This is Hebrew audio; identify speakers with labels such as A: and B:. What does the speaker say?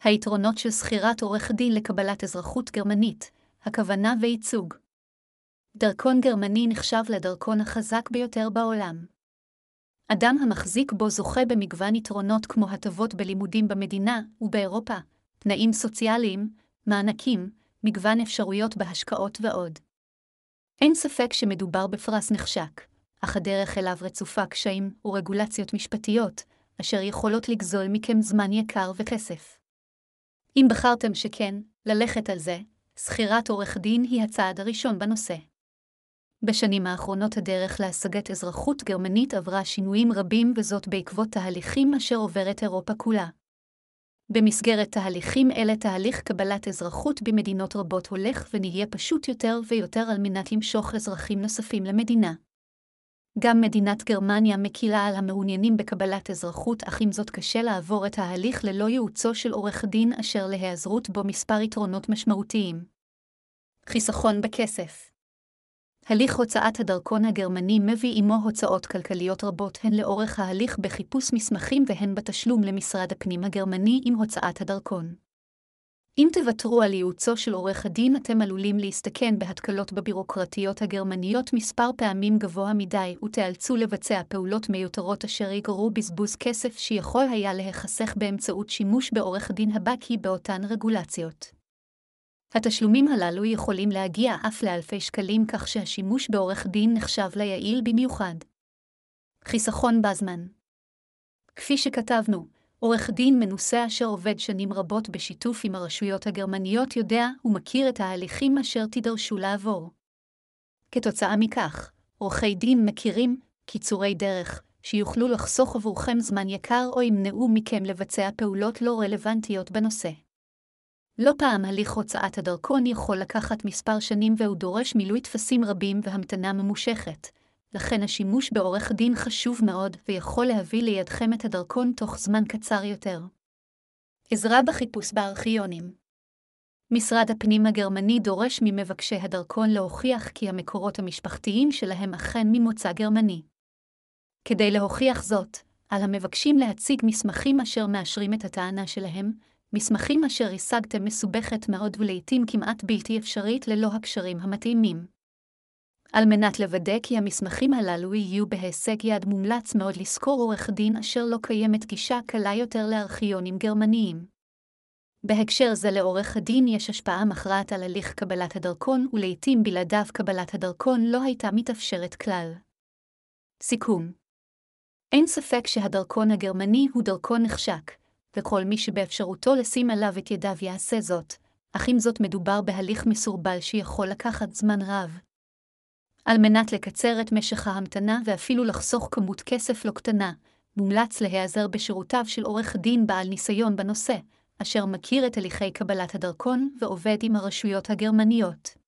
A: היתרונות של שכירת עורך דין לקבלת אזרחות גרמנית, הכוונה וייצוג. דרכון גרמני נחשב לדרכון החזק ביותר בעולם. אדם המחזיק בו זוכה במגוון יתרונות כמו הטבות בלימודים במדינה ובאירופה, תנאים סוציאליים, מענקים, מגוון אפשרויות בהשקעות ועוד. אין ספק שמדובר בפרס נחשק, אך הדרך אליו רצופה קשיים ורגולציות משפטיות, אשר יכולות לגזול מכם זמן יקר וכסף. אם בחרתם שכן, ללכת על זה, שכירת עורך דין היא הצעד הראשון בנושא. בשנים האחרונות הדרך להשגת אזרחות גרמנית עברה שינויים רבים וזאת בעקבות תהליכים אשר עוברת אירופה כולה. במסגרת תהליכים אלה תהליך קבלת אזרחות במדינות רבות הולך ונהיה פשוט יותר ויותר על מנת למשוך אזרחים נוספים למדינה. גם מדינת גרמניה מקילה על המעוניינים בקבלת אזרחות, אך עם זאת קשה לעבור את ההליך ללא ייעוצו של עורך דין אשר להיעזרות בו מספר יתרונות משמעותיים. חיסכון בכסף. הליך הוצאת הדרכון הגרמני מביא עמו הוצאות כלכליות רבות הן לאורך ההליך בחיפוש מסמכים והן בתשלום למשרד הפנים הגרמני עם הוצאת הדרכון. אם תוותרו על ייעוצו של עורך הדין אתם עלולים להסתכן בהתקלות בבירוקרטיות הגרמניות מספר פעמים גבוה מדי ותיאלצו לבצע פעולות מיותרות אשר יגררו בזבוז כסף שיכול היה להיחסך באמצעות שימוש בעורך דין הבקי באותן רגולציות. התשלומים הללו יכולים להגיע אף לאלפי שקלים כך שהשימוש בעורך דין נחשב ליעיל במיוחד. חיסכון בזמן. כפי שכתבנו, עורך דין מנוסה אשר עובד שנים רבות בשיתוף עם הרשויות הגרמניות יודע ומכיר את ההליכים אשר תידרשו לעבור. כתוצאה מכך, עורכי דין מכירים קיצורי דרך שיוכלו לחסוך עבורכם זמן יקר או ימנעו מכם לבצע פעולות לא רלוונטיות בנושא. לא פעם הליך הוצאת הדרכון יכול לקחת מספר שנים והוא דורש מילוי טפסים רבים והמתנה ממושכת. לכן השימוש בעורך דין חשוב מאוד ויכול להביא לידכם את הדרכון תוך זמן קצר יותר. עזרה בחיפוש בארכיונים. משרד הפנים הגרמני דורש ממבקשי הדרכון להוכיח כי המקורות המשפחתיים שלהם אכן ממוצא גרמני. כדי להוכיח זאת, על המבקשים להציג מסמכים אשר מאשרים את הטענה שלהם, מסמכים אשר השגתם מסובכת מאוד ולעיתים כמעט בלתי אפשרית ללא הקשרים המתאימים. על מנת לוודא כי המסמכים הללו יהיו בהישג יד מומלץ מאוד לשכור עורך דין אשר לא קיימת גישה קלה יותר לארכיונים גרמניים. בהקשר זה לעורך הדין יש השפעה מכרעת על הליך קבלת הדרכון ולעיתים בלעדיו קבלת הדרכון לא הייתה מתאפשרת כלל. סיכום. אין ספק שהדרכון הגרמני הוא דרכון נחשק, וכל מי שבאפשרותו לשים עליו את ידיו יעשה זאת, אך עם זאת מדובר בהליך מסורבל שיכול לקחת זמן רב. על מנת לקצר את משך ההמתנה ואפילו לחסוך כמות כסף לא קטנה, מומלץ להיעזר בשירותיו של עורך דין בעל ניסיון בנושא, אשר מכיר את הליכי קבלת הדרכון ועובד עם הרשויות הגרמניות.